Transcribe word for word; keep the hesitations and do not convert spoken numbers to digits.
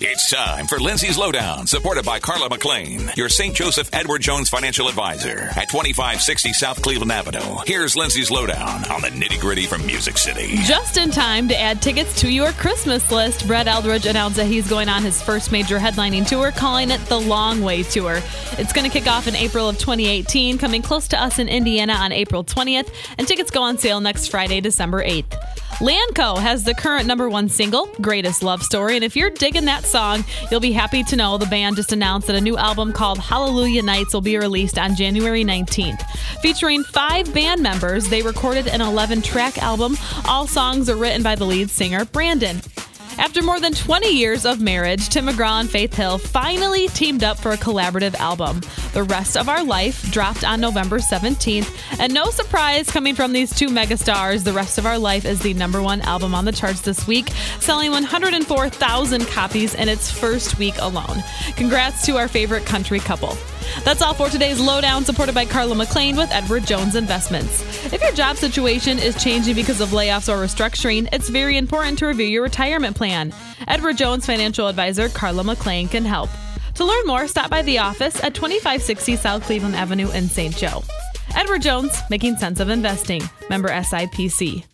It's time for Lindsay's Lowdown, supported by Carla McLean, your Saint Joseph Edward Jones financial advisor at twenty-five sixty South Cleveland Avenue. Here's Lindsay's Lowdown on the nitty-gritty from Music City. Just in time to add tickets to your Christmas list, Brett Eldredge announced that he's going on his first major headlining tour, calling it the Long Way Tour. It's going to kick off in April of twenty eighteen, coming close to us in Indiana on April twentieth, and tickets go on sale next Friday, December eighth. Lanco has the current number one single, Greatest Love Story, and if you're digging that song, you'll be happy to know the band just announced that a new album called Hallelujah Nights will be released on January nineteenth. Featuring five band members, they recorded an eleven-track album. All songs are written by the lead singer, Brandon. After more than twenty years of marriage, Tim McGraw and Faith Hill finally teamed up for a collaborative album. The Rest of Our Life dropped on November seventeenth, and no surprise coming from these two megastars, The Rest of Our Life is the number one album on the charts this week, selling one hundred four thousand copies in its first week alone. Congrats to our favorite country couple. That's all for today's Lowdown, supported by Carla McLean with Edward Jones Investments. If your job situation is changing because of layoffs or restructuring, it's very important to review your retirement plan. Edward Jones financial advisor Carla McLean can help. To learn more, stop by the office at twenty-five sixty South Cleveland Avenue in Saint Joe. Edward Jones, making sense of investing. Member S I P C.